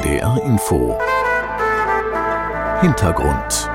NDR Info Hintergrund.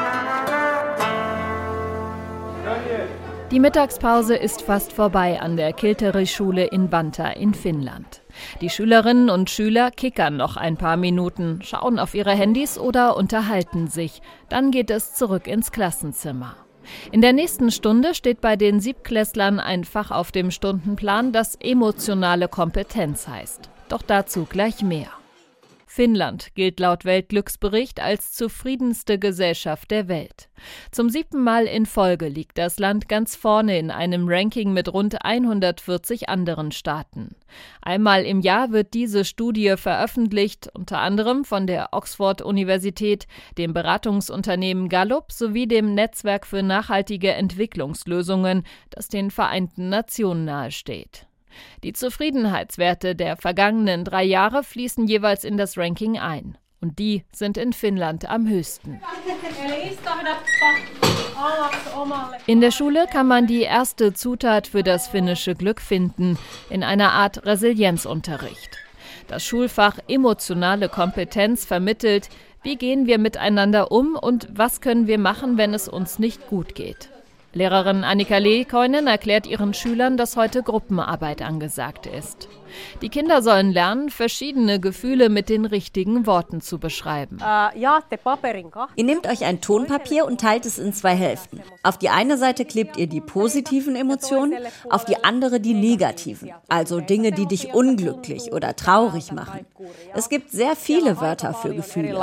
Die Mittagspause ist fast vorbei an der Kilteri-Schule in Vantaa in Finnland. Die Schülerinnen und Schüler kickern noch ein paar Minuten, schauen auf ihre Handys oder unterhalten sich. Dann geht es zurück ins Klassenzimmer. In der nächsten Stunde steht bei den Siebtklässlern ein Fach auf dem Stundenplan, das emotionale Kompetenz heißt. Doch dazu gleich mehr. Finnland gilt laut Weltglücksbericht als zufriedenste Gesellschaft der Welt. Zum 7. Mal in Folge liegt das Land ganz vorne in einem Ranking mit rund 140 anderen Staaten. Einmal im Jahr wird diese Studie veröffentlicht, unter anderem von der Oxford-Universität, dem Beratungsunternehmen Gallup sowie dem Netzwerk für nachhaltige Entwicklungslösungen, das den Vereinten Nationen nahesteht. Die Zufriedenheitswerte der vergangenen 3 Jahre fließen jeweils in das Ranking ein. Und die sind in Finnland am höchsten. In der Schule kann man die erste Zutat für das finnische Glück finden, in einer Art Resilienzunterricht. Das Schulfach Emotionale Kompetenz vermittelt, wie gehen wir miteinander um und was können wir machen, wenn es uns nicht gut geht. Lehrerin Annika Leikoinen erklärt ihren Schülern, dass heute Gruppenarbeit angesagt ist. Die Kinder sollen lernen, verschiedene Gefühle mit den richtigen Worten zu beschreiben. Ihr nehmt euch ein Tonpapier und teilt es in 2 Hälften. Auf die eine Seite klebt ihr die positiven Emotionen, auf die andere die negativen, also Dinge, die dich unglücklich oder traurig machen. Es gibt sehr viele Wörter für Gefühle.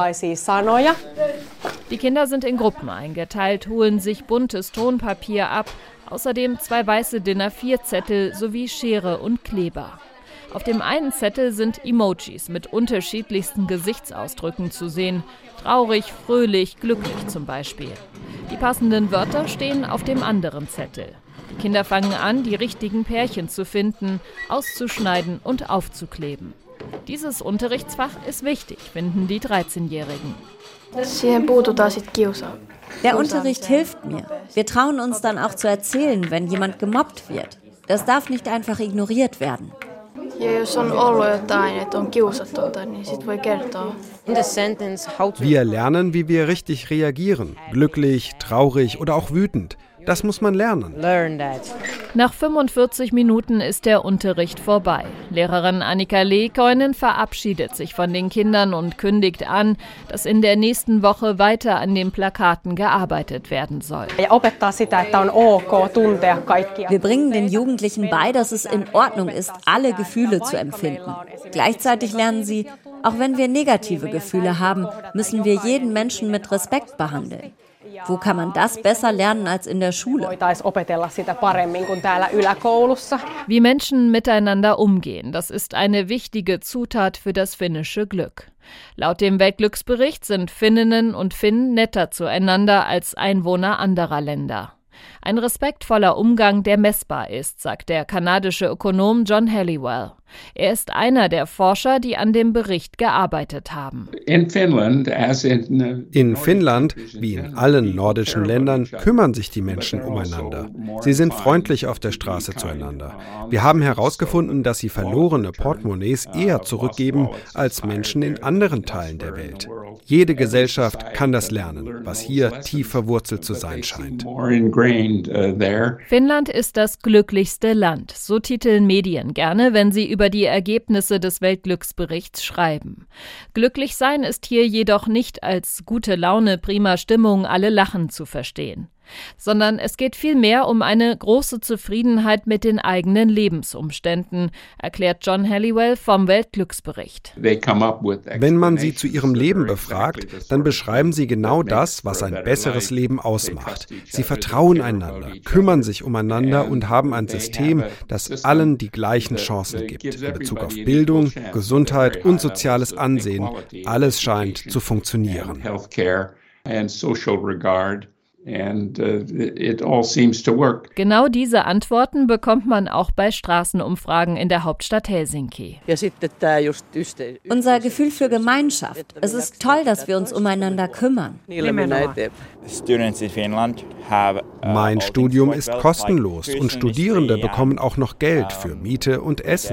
Die Kinder sind in Gruppen eingeteilt, holen sich buntes Tonpapier ab, außerdem 2 weiße DIN A4-Zettel sowie Schere und Kleber. Auf dem einen Zettel sind Emojis mit unterschiedlichsten Gesichtsausdrücken zu sehen. Traurig, fröhlich, glücklich zum Beispiel. Die passenden Wörter stehen auf dem anderen Zettel. Die Kinder fangen an, die richtigen Pärchen zu finden, auszuschneiden und aufzukleben. Dieses Unterrichtsfach ist wichtig, finden die 13-Jährigen. Der Unterricht hilft mir. Wir trauen uns dann auch zu erzählen, wenn jemand gemobbt wird. Das darf nicht einfach ignoriert werden. Wir lernen, wie wir richtig reagieren. Glücklich, traurig oder auch wütend. Das muss man lernen. Nach 45 Minuten ist der Unterricht vorbei. Lehrerin Annika Leikoinen verabschiedet sich von den Kindern und kündigt an, dass in der nächsten Woche weiter an den Plakaten gearbeitet werden soll. Wir bringen den Jugendlichen bei, dass es in Ordnung ist, alle Gefühle zu empfinden. Gleichzeitig lernen sie, auch wenn wir negative Gefühle haben, müssen wir jeden Menschen mit Respekt behandeln. Wo kann man das besser lernen als in der Schule? Wie Menschen miteinander umgehen, das ist eine wichtige Zutat für das finnische Glück. Laut dem Weltglücksbericht sind Finninnen und Finnen netter zueinander als Einwohner anderer Länder. Ein respektvoller Umgang, der messbar ist, sagt der kanadische Ökonom John Halliwell. Er ist einer der Forscher, die an dem Bericht gearbeitet haben. In Finnland, wie in allen nordischen Ländern, kümmern sich die Menschen umeinander. Sie sind freundlich auf der Straße zueinander. Wir haben herausgefunden, dass sie verlorene Portemonnaies eher zurückgeben als Menschen in anderen Teilen der Welt. Jede Gesellschaft kann das lernen, was hier tief verwurzelt zu sein scheint. Finnland ist das glücklichste Land, so titeln Medien gerne, wenn sie über die Ergebnisse des Weltglücksberichts schreiben. Glücklich sein ist hier jedoch nicht als gute Laune, prima Stimmung, alle lachen zu verstehen. Sondern es geht vielmehr um eine große Zufriedenheit mit den eigenen Lebensumständen, erklärt John Halliwell vom Weltglücksbericht. Wenn man sie zu ihrem Leben befragt, dann beschreiben sie genau das, was ein besseres Leben ausmacht. Sie vertrauen einander, kümmern sich umeinander und haben ein System, das allen die gleichen Chancen gibt. In Bezug auf Bildung, Gesundheit und soziales Ansehen, alles scheint zu funktionieren. Genau diese Antworten bekommt man auch bei Straßenumfragen in der Hauptstadt Helsinki. Unser Gefühl für Gemeinschaft. Es ist toll, dass wir uns umeinander kümmern. Mein Studium ist kostenlos und Studierende bekommen auch noch Geld für Miete und Essen.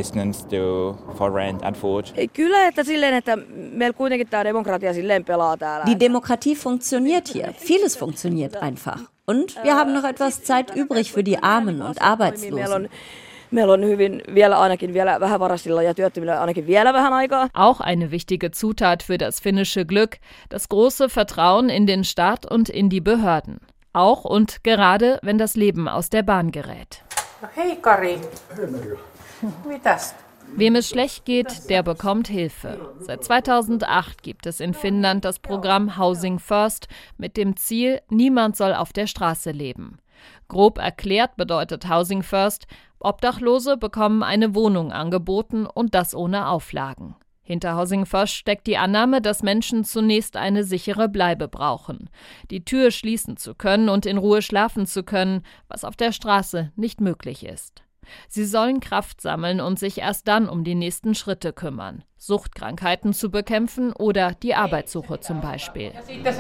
Die Demokratie funktioniert hier. Vieles funktioniert einfach. Und wir haben noch etwas Zeit übrig für die Armen und Arbeitslosen. Auch eine wichtige Zutat für das finnische Glück, das große Vertrauen in den Staat und in die Behörden. Auch und gerade, wenn das Leben aus der Bahn gerät. Hey Kari. Wie das? Wem es schlecht geht, der bekommt Hilfe. Seit 2008 gibt es in Finnland das Programm Housing First mit dem Ziel, niemand soll auf der Straße leben. Grob erklärt bedeutet Housing First, Obdachlose bekommen eine Wohnung angeboten und das ohne Auflagen. Hinter Housing First steckt die Annahme, dass Menschen zunächst eine sichere Bleibe brauchen, die Tür schließen zu können und in Ruhe schlafen zu können, was auf der Straße nicht möglich ist. Sie sollen Kraft sammeln und sich erst dann um die nächsten Schritte kümmern. Suchtkrankheiten zu bekämpfen oder die Arbeitssuche zum Beispiel.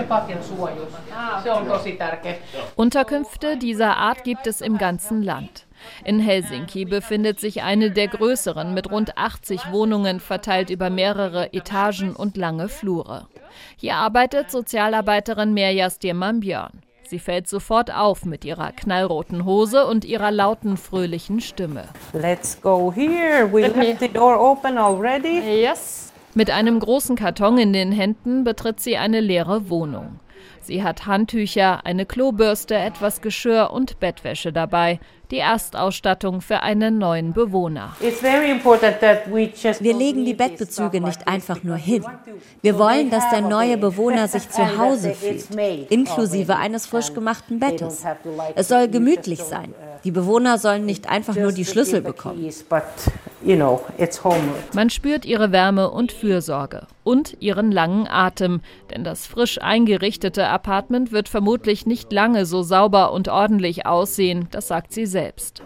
Unterkünfte dieser Art gibt es im ganzen Land. In Helsinki befindet sich eine der größeren mit rund 80 Wohnungen verteilt über mehrere Etagen und lange Flure. Hier arbeitet Sozialarbeiterin Merja Stierman-Björn. Sie fällt sofort auf mit ihrer knallroten Hose und ihrer lauten, fröhlichen Stimme. Let's go here. We left the door open already. Yes. Mit einem großen Karton in den Händen betritt sie eine leere Wohnung. Sie hat Handtücher, eine Klobürste, etwas Geschirr und Bettwäsche dabei. Die Erstausstattung für einen neuen Bewohner. Wir legen die Bettbezüge nicht einfach nur hin. Wir wollen, dass der neue Bewohner sich zu Hause fühlt, inklusive eines frisch gemachten Bettes. Es soll gemütlich sein. Die Bewohner sollen nicht einfach nur die Schlüssel bekommen. Man spürt ihre Wärme und Fürsorge und ihren langen Atem, denn das frisch eingerichtete Apartment wird vermutlich nicht lange so sauber und ordentlich aussehen, das sagt sie selbst.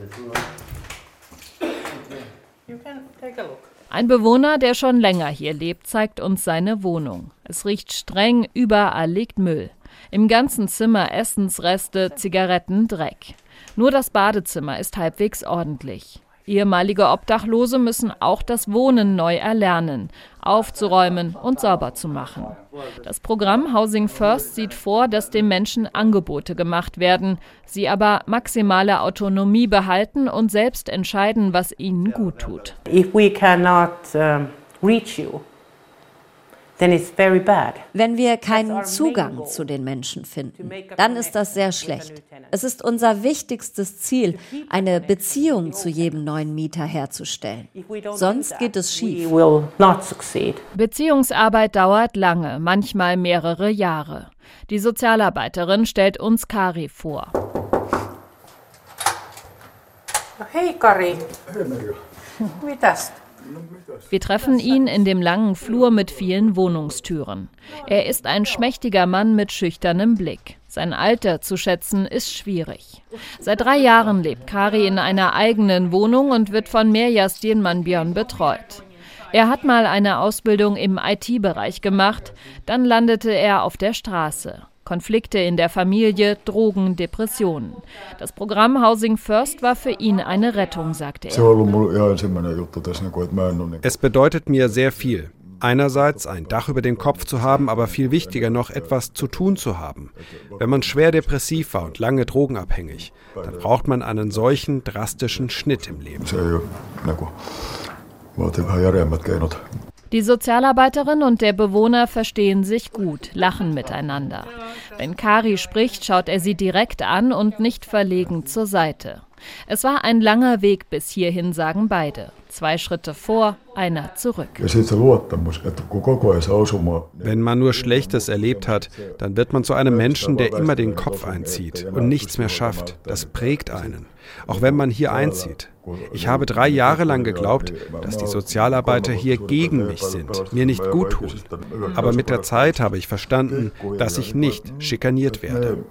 Ein Bewohner, der schon länger hier lebt, zeigt uns seine Wohnung. Es riecht streng, überall liegt Müll. Im ganzen Zimmer Essensreste, Zigaretten, Dreck. Nur das Badezimmer ist halbwegs ordentlich. Ehemalige Obdachlose müssen auch das Wohnen neu erlernen, aufzuräumen und sauber zu machen. Das Programm Housing First sieht vor, dass den Menschen Angebote gemacht werden, sie aber maximale Autonomie behalten und selbst entscheiden, was ihnen gut tut. If we cannot reach you, then it's very bad. Wenn wir keinen Zugang zu den Menschen finden, dann ist das sehr schlecht. Es ist unser wichtigstes Ziel, eine Beziehung zu jedem neuen Mieter herzustellen. Sonst geht es schief. Beziehungsarbeit dauert lange, manchmal mehrere Jahre. Die Sozialarbeiterin stellt uns Kari vor. Hey Kari. Wie das? Wir treffen ihn in dem langen Flur mit vielen Wohnungstüren. Er ist ein schmächtiger Mann mit schüchternem Blick. Sein Alter zu schätzen ist schwierig. Seit 3 Jahren lebt Kari in einer eigenen Wohnung und wird von Merja Stierman-Björn betreut. Er hat mal eine Ausbildung im IT-Bereich gemacht, dann landete er auf der Straße. Konflikte in der Familie, Drogen, Depressionen. Das Programm Housing First war für ihn eine Rettung, sagte er. Es bedeutet mir sehr viel. Einerseits ein Dach über dem Kopf zu haben, aber viel wichtiger noch etwas zu tun zu haben. Wenn man schwer depressiv war und lange drogenabhängig, dann braucht man einen solchen drastischen Schnitt im Leben. Die Sozialarbeiterin und der Bewohner verstehen sich gut, lachen miteinander. Wenn Kari spricht, schaut er sie direkt an und nicht verlegen zur Seite. Es war ein langer Weg bis hierhin, sagen beide. 2 Schritte vor, einer zurück. Wenn man nur Schlechtes erlebt hat, dann wird man zu einem Menschen, der immer den Kopf einzieht und nichts mehr schafft. Das prägt einen, auch wenn man hier einzieht. Ich habe 3 Jahre lang geglaubt, dass die Sozialarbeiter hier gegen mich sind, mir nicht gut tun. Aber mit der Zeit habe ich verstanden, dass ich nicht schikaniert werde.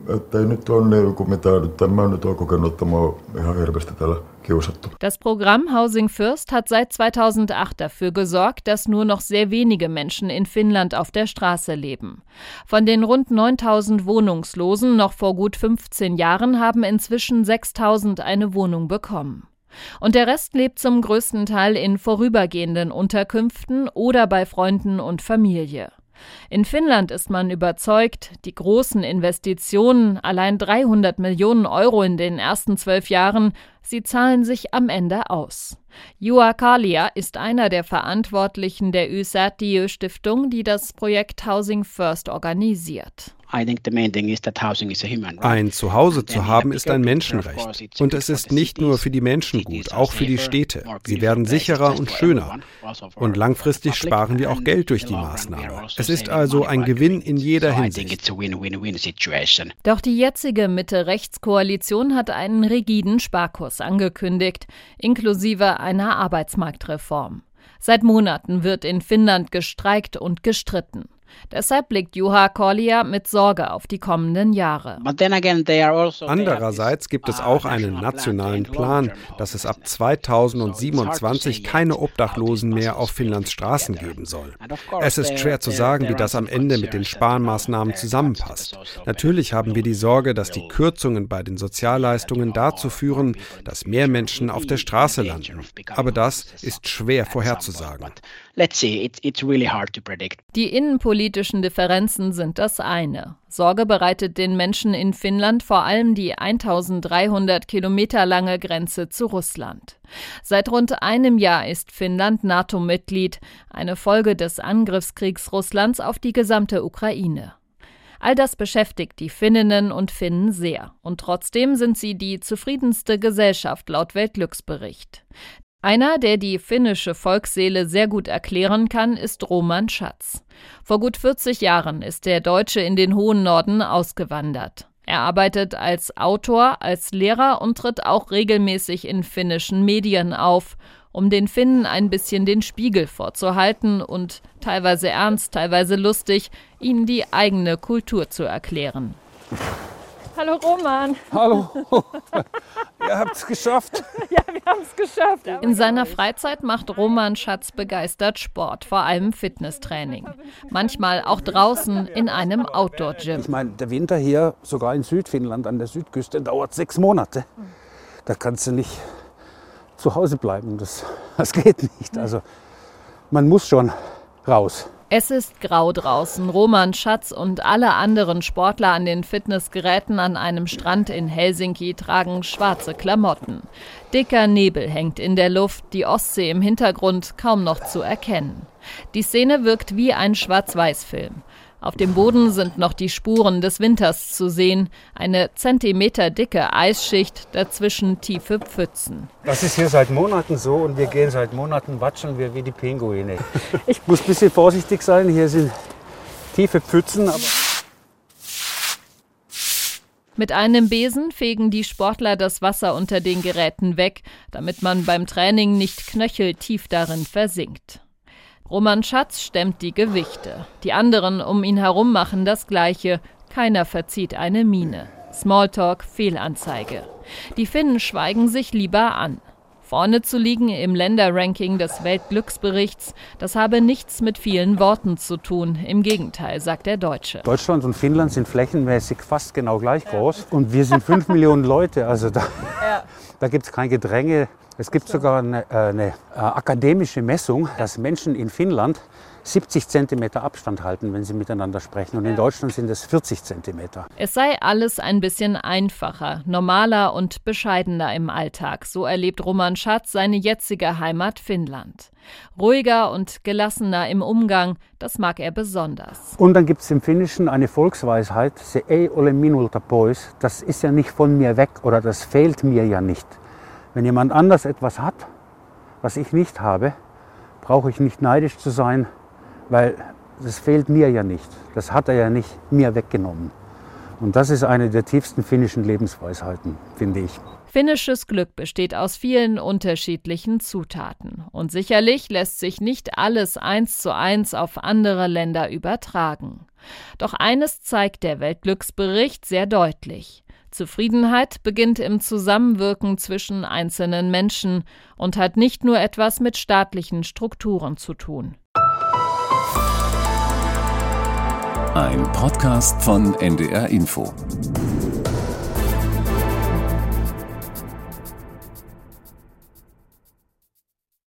Das Programm Housing First hat seit 2008 dafür gesorgt, dass nur noch sehr wenige Menschen in Finnland auf der Straße leben. Von den rund 9.000 Wohnungslosen noch vor gut 15 Jahren haben inzwischen 6.000 eine Wohnung bekommen. Und der Rest lebt zum größten Teil in vorübergehenden Unterkünften oder bei Freunden und Familie. In Finnland ist man überzeugt, die großen Investitionen, allein 300 Millionen Euro in den ersten 12 Jahren, sie zahlen sich am Ende aus. Juha Kallio ist einer der Verantwortlichen der Ysärtiö-Stiftung, die das Projekt Housing First organisiert. Ein Zuhause zu haben ist ein Menschenrecht. Und es ist nicht nur für die Menschen gut, auch für die Städte. Sie werden sicherer und schöner. Und langfristig sparen wir auch Geld durch die Maßnahme. Es ist also ein Gewinn in jeder Hinsicht. Doch die jetzige Mitte-Rechts-Koalition hat einen rigiden Sparkurs angekündigt, inklusive einer Arbeitsmarktreform. Seit Monaten wird in Finnland gestreikt und gestritten. Deshalb blickt Juha Kallio mit Sorge auf die kommenden Jahre. Andererseits gibt es auch einen nationalen Plan, dass es ab 2027 keine Obdachlosen mehr auf Finnlands Straßen geben soll. Es ist schwer zu sagen, wie das am Ende mit den Sparmaßnahmen zusammenpasst. Natürlich haben wir die Sorge, dass die Kürzungen bei den Sozialleistungen dazu führen, dass mehr Menschen auf der Straße landen. Aber das ist schwer vorherzusagen. Die innenpolitischen Differenzen sind das eine. Sorge bereitet den Menschen in Finnland vor allem die 1300 Kilometer lange Grenze zu Russland. Seit rund einem Jahr ist Finnland NATO-Mitglied, eine Folge des Angriffskriegs Russlands auf die gesamte Ukraine. All das beschäftigt die Finninnen und Finnen sehr. Und trotzdem sind sie die zufriedenste Gesellschaft laut Weltglücksbericht. Einer, der die finnische Volksseele sehr gut erklären kann, ist Roman Schatz. Vor gut 40 Jahren ist der Deutsche in den hohen Norden ausgewandert. Er arbeitet als Autor, als Lehrer und tritt auch regelmäßig in finnischen Medien auf, um den Finnen ein bisschen den Spiegel vorzuhalten und, teilweise ernst, teilweise lustig, ihnen die eigene Kultur zu erklären. Hallo Roman. Hallo. Ihr habt es geschafft. Ja, wir haben es geschafft. In seiner Freizeit macht Roman Schatz begeistert Sport, vor allem Fitnesstraining. Manchmal auch draußen in einem Outdoor-Gym. Ich meine, der Winter hier, sogar in Südfinnland an der Südküste, dauert 6 Monate. Da kannst du nicht zu Hause bleiben. Das geht nicht. Also man muss schon raus. Es ist grau draußen. Roman Schatz und alle anderen Sportler an den Fitnessgeräten an einem Strand in Helsinki tragen schwarze Klamotten. Dicker Nebel hängt in der Luft, die Ostsee im Hintergrund kaum noch zu erkennen. Die Szene wirkt wie ein Schwarz-Weiß-Film. Auf dem Boden sind noch die Spuren des Winters zu sehen, eine zentimeterdicke Eisschicht, dazwischen tiefe Pfützen. Das ist hier seit Monaten so und wir gehen seit Monaten watscheln wir wie die Pinguine. Ich muss ein bisschen vorsichtig sein, hier sind tiefe Pfützen. Aber mit einem Besen fegen die Sportler das Wasser unter den Geräten weg, damit man beim Training nicht knöcheltief darin versinkt. Roman Schatz stemmt die Gewichte. Die anderen um ihn herum machen das Gleiche. Keiner verzieht eine Miene. Smalltalk, Fehlanzeige. Die Finnen schweigen sich lieber an. Vorne zu liegen im Länderranking des Weltglücksberichts, das habe nichts mit vielen Worten zu tun. Im Gegenteil, sagt der Deutsche. Deutschland und Finnland sind flächenmäßig fast genau gleich groß. Und wir sind 5 Millionen Leute. Also da gibt es kein Gedränge. Es gibt sogar eine akademische Messung, dass Menschen in Finnland 70 Zentimeter Abstand halten, wenn sie miteinander sprechen. Und in Deutschland sind es 40 Zentimeter. Es sei alles ein bisschen einfacher, normaler und bescheidener im Alltag. So erlebt Roman Schatz seine jetzige Heimat Finnland. Ruhiger und gelassener im Umgang, das mag er besonders. Und dann gibt es im Finnischen eine Volksweisheit, se ei ole minulta pois. Das ist ja nicht von mir weg oder das fehlt mir ja nicht. Wenn jemand anders etwas hat, was ich nicht habe, brauche ich nicht neidisch zu sein, weil das fehlt mir ja nicht. Das hat er ja nicht mir weggenommen. Und das ist eine der tiefsten finnischen Lebensweisheiten, finde ich. Finnisches Glück besteht aus vielen unterschiedlichen Zutaten. Und sicherlich lässt sich nicht alles 1:1 auf andere Länder übertragen. Doch eines zeigt der Weltglücksbericht sehr deutlich. Zufriedenheit beginnt im Zusammenwirken zwischen einzelnen Menschen und hat nicht nur etwas mit staatlichen Strukturen zu tun. Ein Podcast von NDR Info.